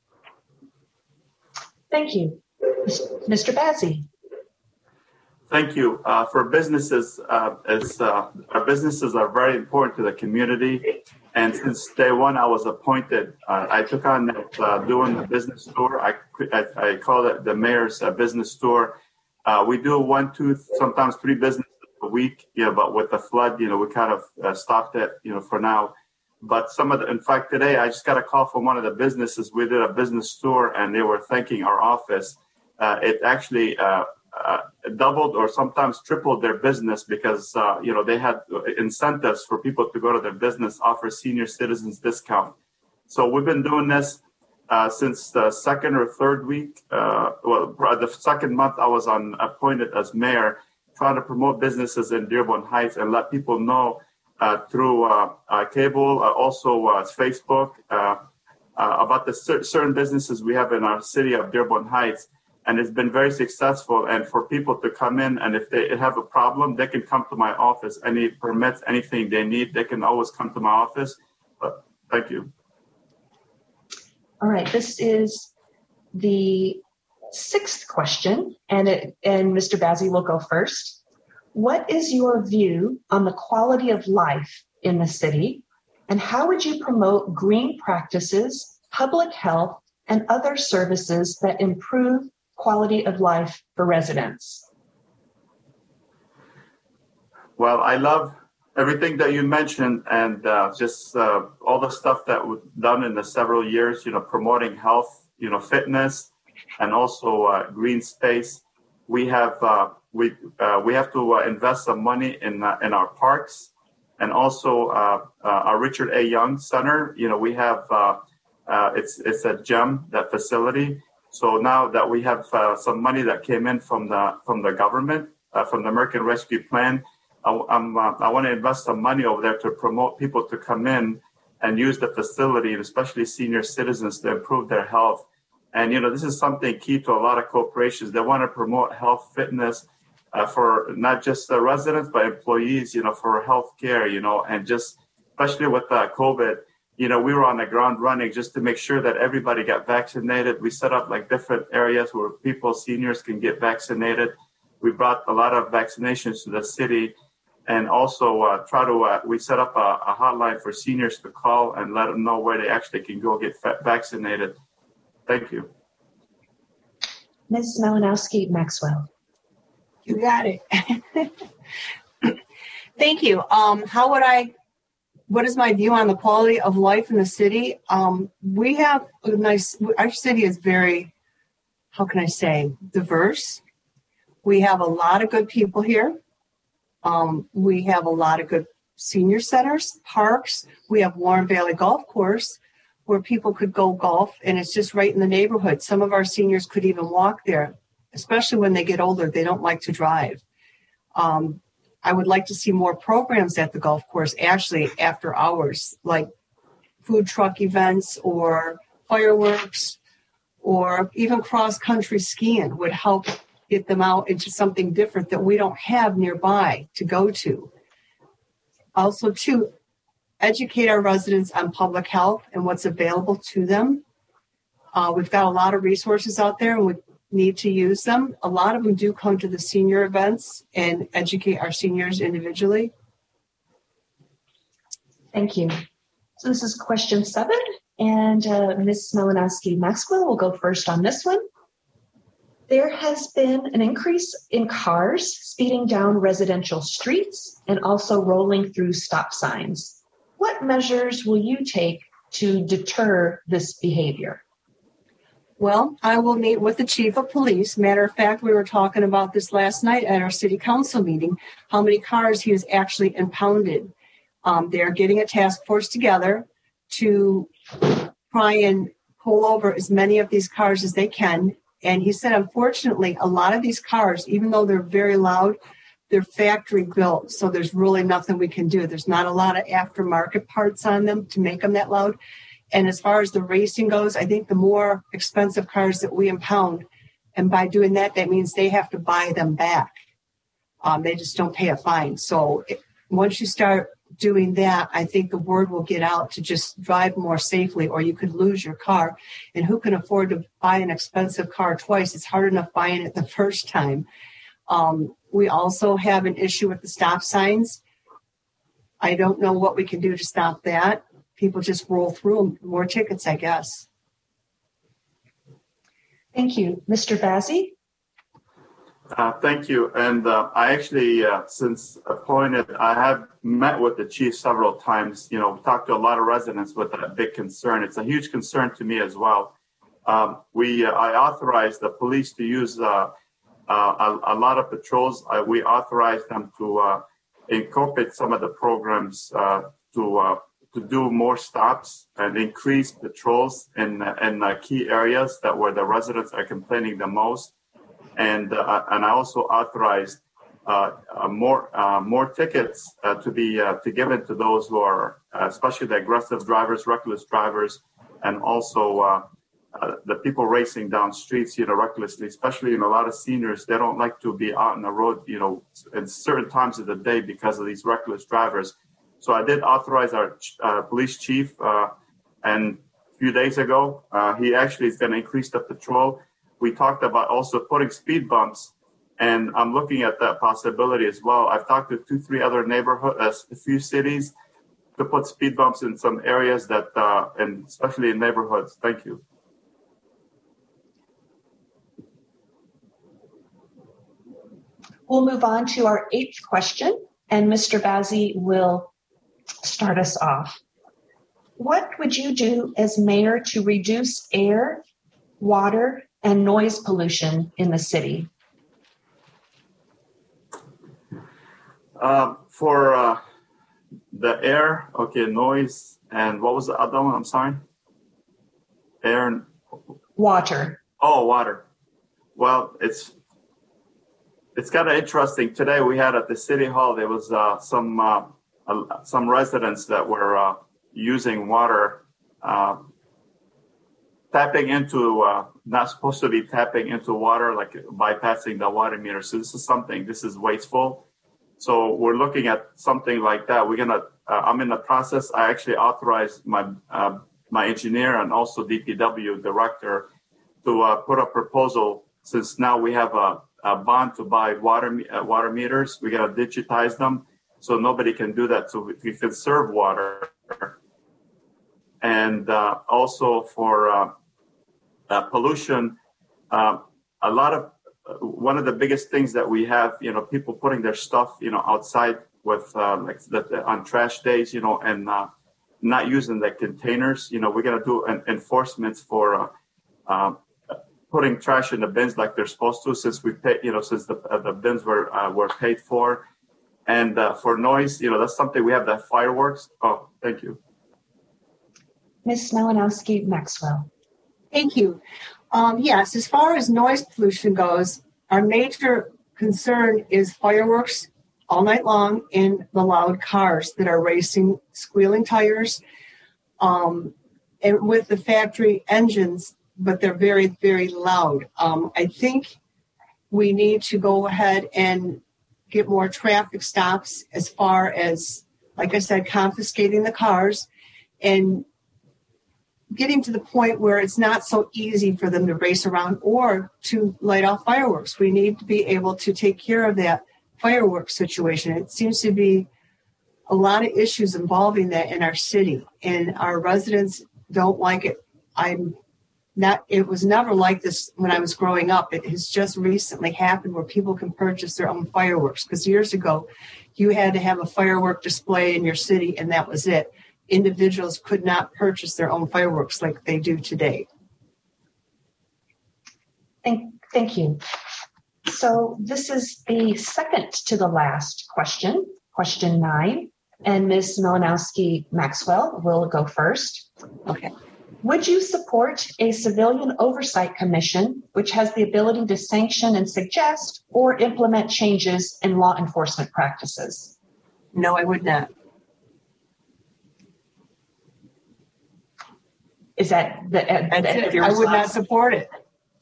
Thank you. Mr. Bazzi. Thank you. For businesses, our businesses are very important to the community. And since day one, I was appointed. I took on doing the business tour. I call it the mayor's business tour. We do 1, 2, sometimes 3 businesses a week. But with the flood, we kind of stopped it, for now. But in fact, today I just got a call from one of the businesses. We did a business tour, and they were thanking our office. It actually doubled or sometimes tripled their business because, they had incentives for people to go to their business, offer senior citizens discount. So we've been doing this since the second or third week. The second month I was appointed as mayor, trying to promote businesses in Dearborn Heights and let people know through cable, also Facebook, about the certain businesses we have in our city of Dearborn Heights. And it's been very successful. And for people to come in, and if they have a problem, they can come to my office. Any permits, anything they need, they can always come to my office. But thank you. All right, this is the 6th question, and Mr. Bazzi will go first. What is your view on the quality of life in the city, and how would you promote green practices, public health, and other services that improve quality of life for residents? Well, I love everything that you mentioned, and just all the stuff that was done in the several years, promoting health, fitness, and also green space. We have to invest some money in our parks, and also our Richard A. Young Center. We have it's a GEM, that facility. So now that we have some money that came in from the government, from the American Rescue Plan, I want to invest some money over there to promote people to come in and use the facility, and especially senior citizens, to improve their health. And, this is something key to a lot of corporations. They want to promote health, fitness, for not just the residents, but employees, for healthcare, and just especially with COVID, we were on the ground running just to make sure that everybody got vaccinated. We set up like different areas where seniors can get vaccinated. We brought a lot of vaccinations to the city, and also we set up a hotline for seniors to call and let them know where they actually can go get vaccinated. Thank you. Ms. Malinowski Maxwell. You got it. Thank you. What is my view on the quality of life in the city? We have our city is very, how can I say, diverse. We have a lot of good people here. We have a lot of good senior centers, parks. We have Warren Valley Golf Course where people could go golf, and it's just right in the neighborhood. Some of our seniors could even walk there, especially when they get older. They don't like to drive. I would like to see more programs at the golf course, actually after hours, like food truck events or fireworks, or even cross-country skiing would help get them out into something different that we don't have nearby to go to. Also, to educate our residents on public health and what's available to them. We've got a lot of resources out there, and we need to use them. A lot of them do come to the senior events and educate our seniors individually. Thank you. So this is question 7, and Ms. Malinowski Maxwell will go first on this one. There has been an increase in cars speeding down residential streets and also rolling through stop signs. What measures will you take to deter this behavior? Well, I will meet with the chief of police. Matter of fact, we were talking about this last night at our city council meeting, how many cars he has actually impounded. They're getting a task force together to try and pull over as many of these cars as they can. And he said, unfortunately, a lot of these cars, even though they're very loud, they're factory built. So there's really nothing we can do. There's not a lot of aftermarket parts on them to make them that loud. And as far as the racing goes, I think the more expensive cars that we impound, and by doing that, that means they have to buy them back. They just don't pay a fine. So once you start doing that, I think the word will get out to just drive more safely, or you could lose your car. And who can afford to buy an expensive car twice? It's hard enough buying it the first time. We also have an issue with the stop signs. I don't know what we can do to stop that. People just roll through them. More tickets, I guess. Thank you. Mr. Bazzi? Thank you. And I actually, since appointed, I have met with the chief several times, talked to a lot of residents with a big concern. It's a huge concern to me as well. I authorized the police to use a lot of patrols. We authorized them to incorporate some of the programs to do more stops and increase patrols in key areas where the residents are complaining the most. And I also authorized more tickets to be given to those who are, especially the aggressive drivers, reckless drivers, and also the people racing down streets, recklessly. Especially a lot of seniors, they don't like to be out on the road, at certain times of the day because of these reckless drivers. So I did authorize our police chief, and a few days ago, he actually is going to increase the patrol. We talked about also putting speed bumps, and I'm looking at that possibility as well. I've talked to 2-3 other neighborhoods, a few cities, to put speed bumps in some areas that, and especially in neighborhoods. Thank you. We'll move on to our 8th question, and Mr. Bazzi will start us off. What would you do as mayor to reduce air, water, and noise pollution in the city? For the air, noise, and what was the other one? I'm sorry. Air and water. Oh, water. Well, it's kind of interesting. Today we had at the city hall, there was some residents that were using water tapping into, not supposed to be tapping into water, like bypassing the water meter. So this is wasteful. So we're looking at something like that. I'm in the process. I actually authorized my engineer and also DPW director to put a proposal, since now we have a bond to buy water meters. We got to digitize them so nobody can do that. So we conserve water. And also for pollution, one of the biggest things that we have, people putting their stuff, outside with on trash days, and not using the containers. We're gonna do enforcements for putting trash in the bins like they're supposed to, since we pay, since the bins were paid for, and for noise, that's something we have. That fireworks. Oh, thank you. Ms. Malinowski Maxwell. Thank you. Yes, as far as noise pollution goes, our major concern is fireworks all night long in the loud cars that are racing, squealing tires, and with the factory engines, but they're very, very loud. I think we need to go ahead and get more traffic stops as far as, like I said, confiscating the cars and getting to the point where it's not so easy for them to race around or to light off fireworks. We need to be able to take care of that fireworks situation. It seems to be a lot of issues involving that in our city, and our residents don't like it. It was never like this when I was growing up. It has just recently happened where people can purchase their own fireworks, because years ago you had to have a firework display in your city and that was it. Individuals could not purchase their own fireworks like they do today. Thank you. So this is the second to the last question, question 9, and Ms. Malinowski Maxwell will go first. Okay. Would you support a civilian oversight commission which has the ability to sanction and suggest or implement changes in law enforcement practices? No, I would not. Is that the end of your response? I would not support it.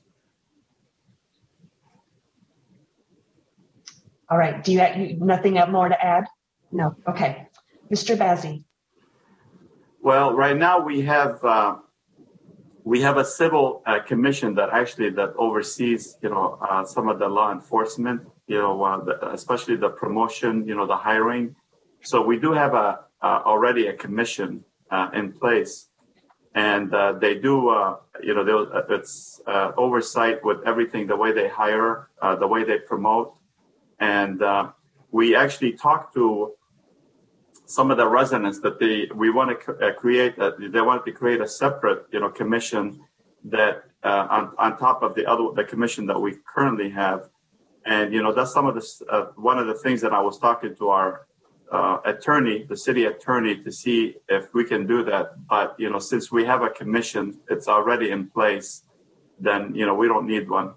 All right. Do you have nothing more to add? No. Okay. Mr. Bazzi. Well, right now we have a civil commission that oversees, some of the law enforcement, especially the promotion, the hiring. So we do have already a commission in place. And they do, it's oversight with everything, the way they hire, the way they promote. And we actually talked to some of the residents that they wanted to create a separate, commission that on top of the commission that we currently have. And, that's some of the, one of the things that I was talking to our attorney, the city attorney, to see if we can do that. But, since we have a commission, it's already in place, then, we don't need one.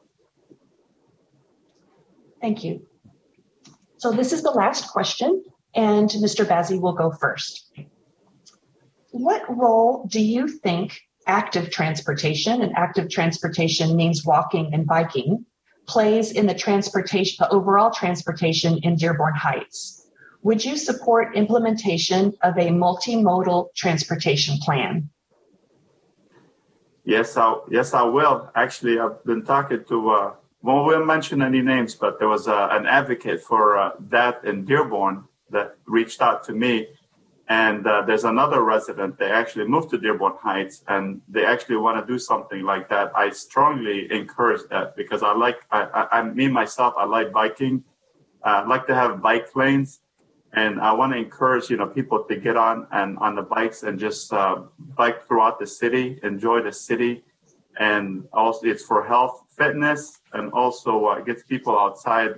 Thank you. So this is the last question, and Mr. Bazzi will go first. What role do you think active transportation, and active transportation means walking and biking, plays in the overall transportation in Dearborn Heights? Would you support implementation of a multimodal transportation plan? Yes, I will. Actually, I've been talking to, we won't mention any names, but there was an advocate for that in Dearborn that reached out to me. And there's another resident, they actually moved to Dearborn Heights, and they actually want to do something like that. I strongly encourage that, because I like biking. I like to have bike lanes. And I want to encourage, people to get on the bikes and just bike throughout the city, enjoy the city. And also it's for health, fitness, and also gets people outside,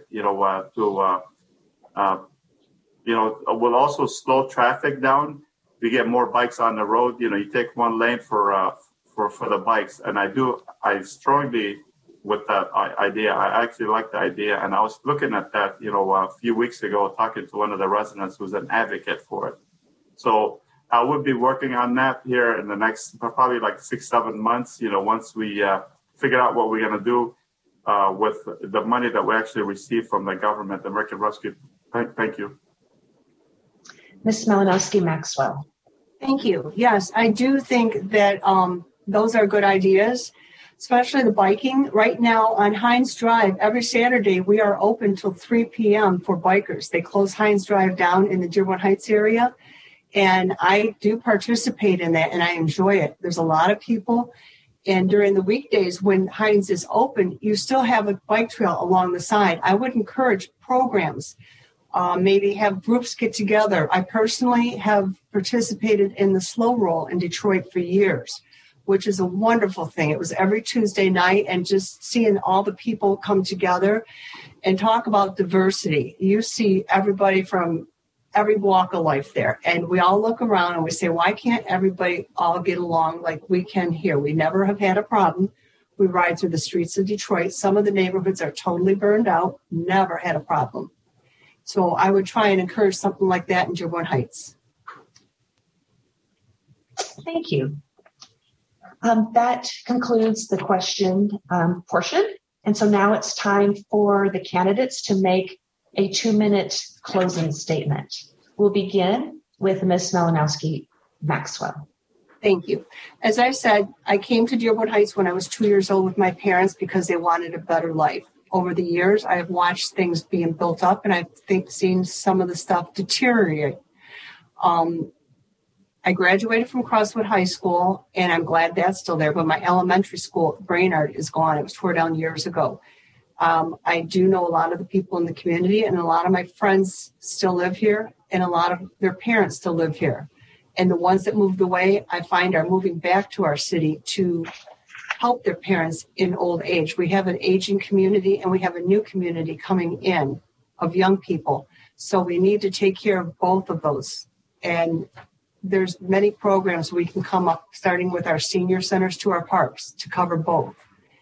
will also slow traffic down. We get more bikes on the road. You take one lane for the bikes. And I strongly with that idea. I actually like the idea, and I was looking at that, a few weeks ago, talking to one of the residents who's an advocate for it. So I would be working on that here in the next probably like 6-7 months. Once we figure out what we're going to do with the money that we actually receive from the government, the American Rescue. Thank you. Ms. Malinowski Maxwell. Thank you. Yes, I do think that those are good ideas, especially the biking. Right now on Hines Drive, every Saturday we are open till 3 p.m. for bikers. They close Hines Drive down in the Dearborn Heights area, and I do participate in that, and I enjoy it. There's a lot of people, and during the weekdays when Hines is open, you still have a bike trail along the side. I would encourage programs. Maybe have groups get together. I personally have participated in the Slow Roll in Detroit for years, which is a wonderful thing. It was every Tuesday night, and just seeing all the people come together and talk about diversity. You see everybody from every walk of life there, and we all look around and we say, why can't everybody all get along like we can here? We never have had a problem. We ride through the streets of Detroit. Some of the neighborhoods are totally burned out, never had a problem. So I would try and encourage something like that in Dearborn Heights. Thank you. That concludes the question portion. And so now it's time for the candidates to make a 2-minute closing statement. We'll begin with Ms. Malinowski Maxwell. Thank you. As I said, I came to Dearborn Heights when I was 2 years old with my parents because they wanted a better life. Over the years, I have watched things being built up, and I've seen some of the stuff deteriorate. I graduated from Crosswood High School, and I'm glad that's still there, but my elementary school, Brainerd, is gone. It was tore down years ago. I do know a lot of the people in the community, and a lot of my friends still live here, and a lot of their parents still live here. And the ones that moved away, I find, are moving back to our city to help their parents in old age. We have an aging community, and we have a new community coming in of young people. So we need to take care of both of those. And there's many programs we can come up, starting with our senior centers to our parks, to cover both.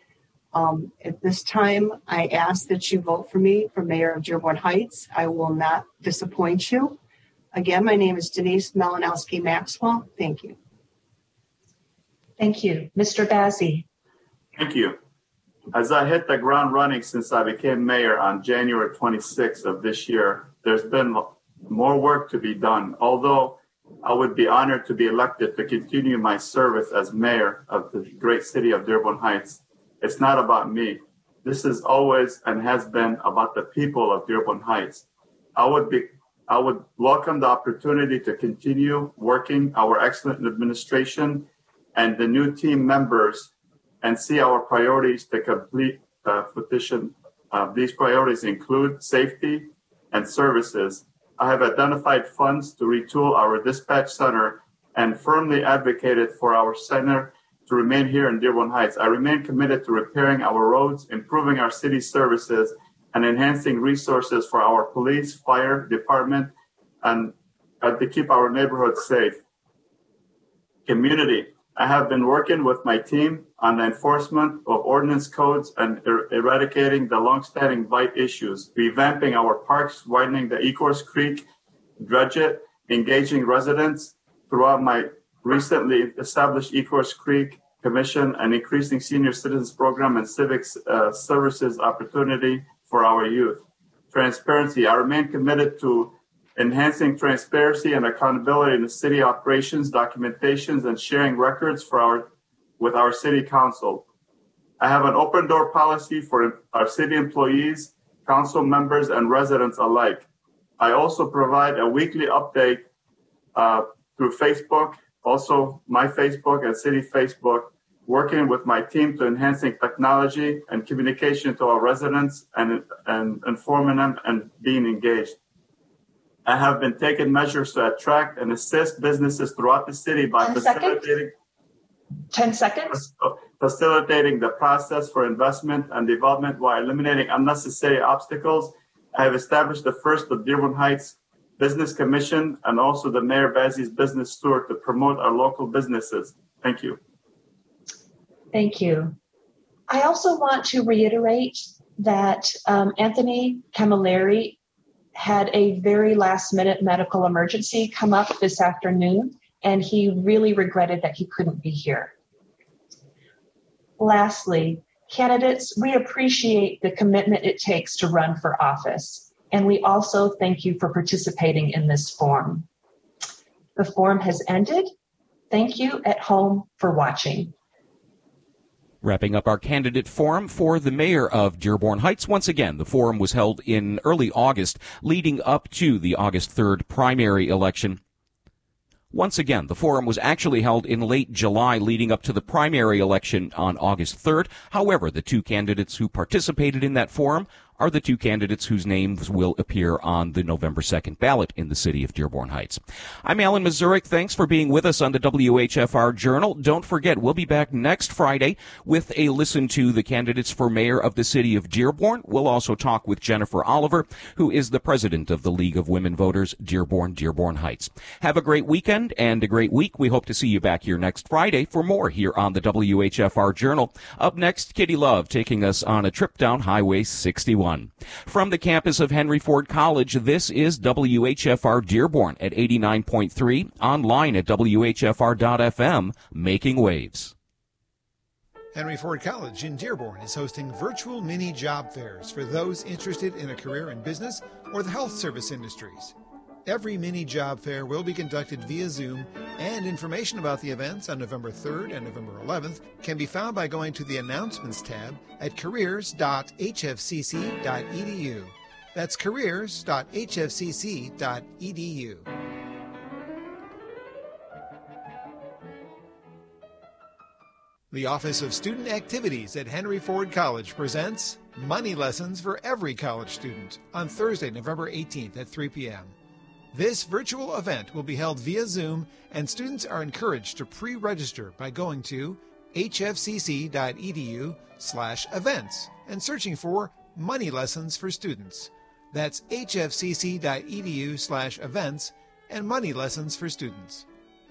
At this time, I ask that you vote for me for Mayor of Dearborn Heights. I will not disappoint you. Again, my name is Denise Malinowski Maxwell. Thank you. Thank you. Mr. Bazzi. Thank you. As I hit the ground running since I became mayor on January 26th of this year, there's been more work to be done. Although I would be honored to be elected to continue my service as mayor of the great city of Dearborn Heights, it's not about me. This is always and has been about the people of Dearborn Heights. I would welcome the opportunity to continue working our excellent administration and the new team members and see our priorities to complete the petition. These priorities include safety and services. I have identified funds to retool our dispatch center and firmly advocated for our center to remain here in Dearborn Heights. I remain committed to repairing our roads, improving our city services, and enhancing resources for our police, fire department, and to keep our neighborhoods safe. Community. I have been working with my team on the enforcement of ordinance codes and eradicating the longstanding blight issues, revamping our parks, widening the Ecorse Creek, dredge it, engaging residents throughout my recently established Ecorse Creek Commission, and increasing senior citizens program and civic services opportunity for our youth. Transparency. I remain committed to enhancing transparency and accountability in the city operations, documentations, and sharing records with our city council. I have an open door policy for our city employees, council members, and residents alike. I also provide a weekly update through Facebook, also my Facebook and city Facebook, working with my team to enhancing technology and communication to our residents and informing them and being engaged. I have been taking measures to attract and assist businesses throughout the city by 10 seconds. Facilitating the process for investment and development while eliminating unnecessary obstacles. I have established the first of Dearborn Heights Business Commission and also the Mayor Bazzi's Business Steward to promote our local businesses. Thank you. Thank you. I also want to reiterate that Anthony Camilleri had a very last-minute medical emergency come up this afternoon, and he really regretted that he couldn't be here. Lastly, candidates, we appreciate the commitment it takes to run for office, and we also thank you for participating in this forum. The forum has ended. Thank you at home for watching. Wrapping up our candidate forum for the mayor of Dearborn Heights. Once again, the forum was held in early August, leading up to the August 3rd primary election. Once again, the forum was actually held in late July, leading up to the primary election on August 3rd. However, the two candidates who participated in that forum are the two candidates whose names will appear on the November 2nd ballot in the city of Dearborn Heights. I'm Alan Mazurek. Thanks for being with us on the WHFR Journal. Don't forget, we'll be back next Friday with a listen to the candidates for mayor of the city of Dearborn. We'll also talk with Jennifer Oliver, who is the president of the League of Women Voters, Dearborn Heights. Have a great weekend and a great week. We hope to see you back here next Friday for more here on the WHFR Journal. Up next, Kitty Love taking us on a trip down Highway 61. From the campus of Henry Ford College, this is WHFR Dearborn at 89.3, online at WHFR.FM, making waves. Henry Ford College in Dearborn is hosting virtual mini job fairs for those interested in a career in business or the health service industries. Every mini job fair will be conducted via Zoom, and information about the events on November 3rd and November 11th can be found by going to the Announcements tab at careers.hfcc.edu. That's careers.hfcc.edu. The Office of Student Activities at Henry Ford College presents Money Lessons for Every College Student on Thursday, November 18th at 3 p.m. This virtual event will be held via Zoom, and students are encouraged to pre-register by going to hfcc.edu/events and searching for Money Lessons for Students. That's hfcc.edu/events and Money Lessons for Students.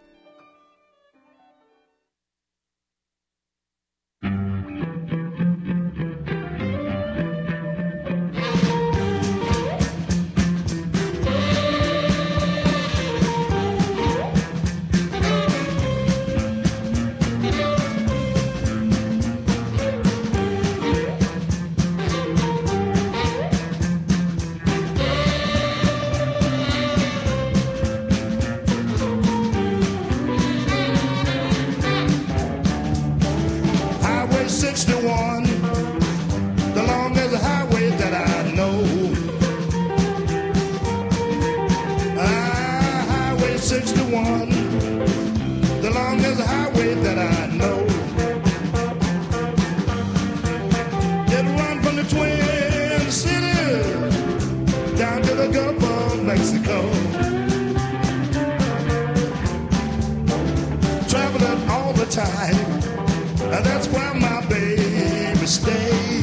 That's where my baby stays.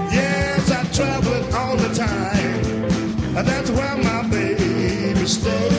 Yes, I travel all the time. That's where my baby stays.